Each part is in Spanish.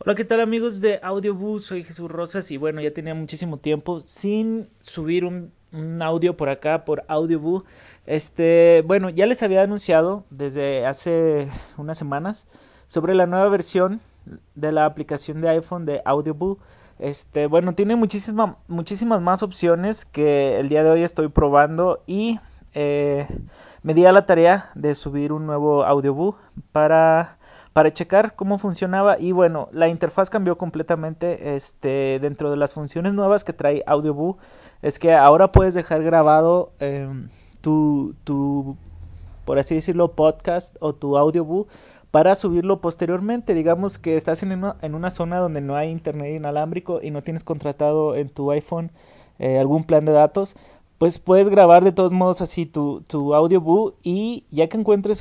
Hola, ¿qué tal amigos de Audioboo? Soy Jesús Rosas y bueno, ya tenía muchísimo tiempo sin subir un audio por acá, por Audioboo. Bueno, ya les había anunciado desde hace unas semanas sobre la nueva versión de la aplicación de iPhone de Audioboo. Bueno, tiene muchísimas más opciones que el día de hoy estoy probando y eh, me di a la tarea de subir un nuevo Audioboo para checar cómo funcionaba. Y bueno, la interfaz cambió completamente. Dentro de las funciones nuevas que trae Audioboo es que ahora puedes dejar grabado tu, por así decirlo, podcast o tu Audioboo para subirlo posteriormente. Digamos que estás en una zona donde no hay internet inalámbrico y no tienes contratado en tu iPhone algún plan de datos, pues puedes grabar de todos modos así tu Audioboo, y ya que encuentres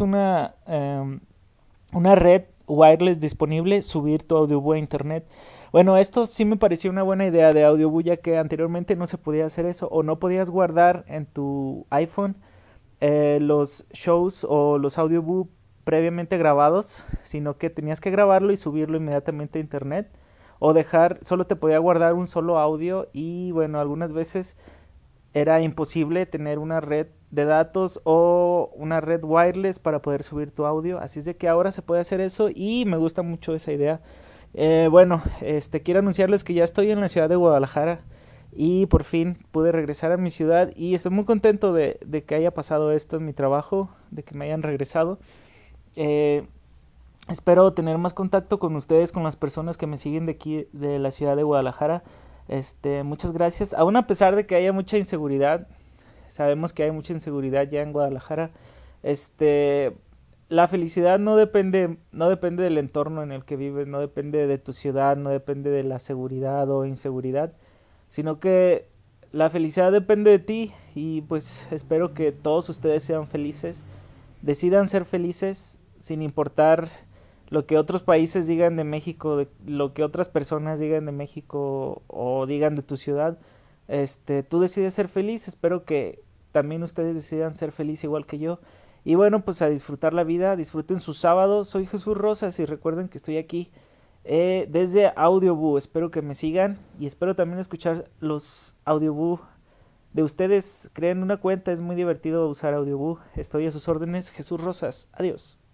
una red wireless disponible, subir tu Audioboo a internet. Bueno, esto sí me pareció una buena idea de Audioboo, ya que anteriormente no se podía hacer eso o no podías guardar en tu iPhone los shows o los Audioboo previamente grabados, sino que tenías que grabarlo y subirlo inmediatamente a internet, o dejar, solo te podía guardar un solo audio. Y bueno, algunas veces era imposible tener una red de datos o una red wireless para poder subir tu audio. Así es de que ahora se puede hacer eso y me gusta mucho esa idea. Quiero anunciarles que ya estoy en la ciudad de Guadalajara y por fin pude regresar a mi ciudad, y estoy muy contento de que haya pasado esto en mi trabajo, de que me hayan regresado. Eh, Espero tener más contacto con ustedes, con las personas que me siguen de aquí, de la ciudad de Guadalajara. Muchas gracias. Aún a pesar de que haya mucha inseguridad, sabemos que hay mucha inseguridad ya en Guadalajara. Este, la felicidad no depende del entorno en el que vives, no depende de tu ciudad, no depende de la seguridad o inseguridad, sino que la felicidad depende de ti. Y pues espero que todos ustedes sean felices, decidan ser felices sin importar lo que otros países digan de México, de lo que otras personas digan de México o digan de tu ciudad. Tú decides ser feliz. Espero que también ustedes decidan ser felices igual que yo. Y bueno, pues a disfrutar la vida, disfruten su sábado. Soy Jesús Rosas y recuerden que estoy aquí desde Audioboo. Espero que me sigan y espero también escuchar los Audioboo de ustedes. Creen una cuenta, es muy divertido usar Audioboo. Estoy a sus órdenes. Jesús Rosas. Adiós.